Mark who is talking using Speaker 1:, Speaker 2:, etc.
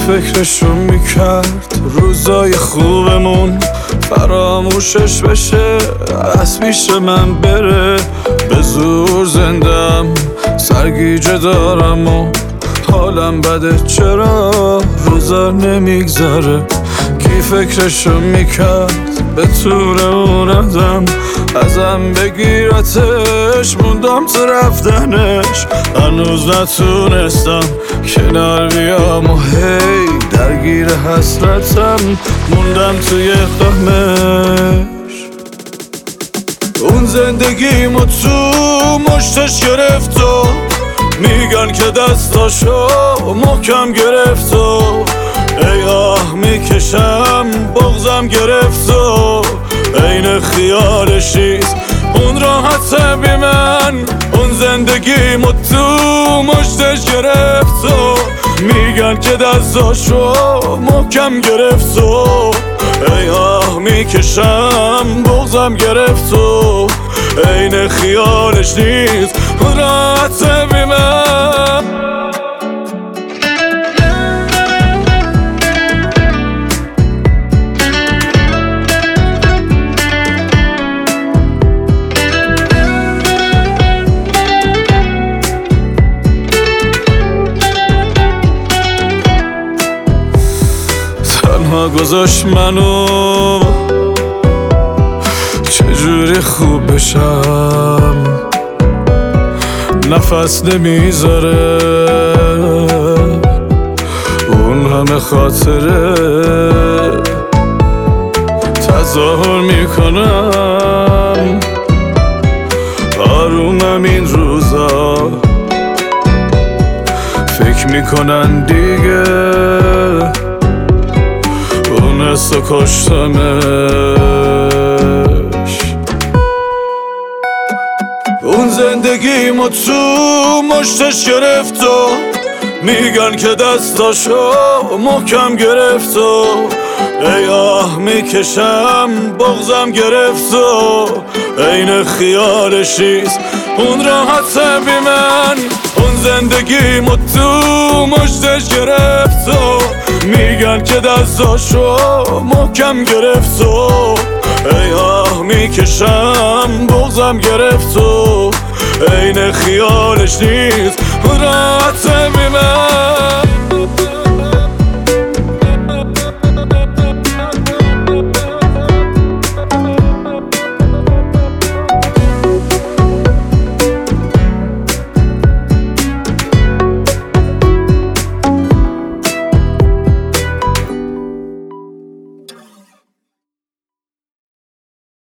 Speaker 1: فکرشو میکرد روزای خوبمون فراموشش بشه، از پیش من بره. به زور زندم، سرگیجه دارم و حالم بده، چرا روزا نمیگذره. کی فکرشو میکرد به طور اون آدم ازم بگیرتش، موندم تو رفتنش. هنوز نتونستم کنار بیام و هی درگیر حسرتم موندم توی غمش. اون زندگیمو تو مشتش گرفت و میگن که دستاشو محکم گرفت و ای آه میکشم بغضم گرفت و عین خیالشیست اون راحته بی من. اون زندگیمو تو مشتش گرفت و میگن که دستاشو محکم گرفت و ای آه میکشم بغضم گرفت و عین خیالش نیست اون راحته بی من. تنها گذاشت منو چجوری خوب بشم، نفس نمیذاره اون همه خاطره تظاهر میکنم آرومم این روزا، فکر میکنن دیگه اون حسو کشتمش. اون زندگیمو تو مشتش گرفت و میگن که دستاشو محکم گرفت و ای آه میکشم بغضم گرفت و عین خیالشیست اون راحته بی من. اون زندگیمو تو مشتش گرفت و میگن که دستاشو محکم گرفت و ای آه میکشم بغضم گرفت و عین خیالش نیست راحته بی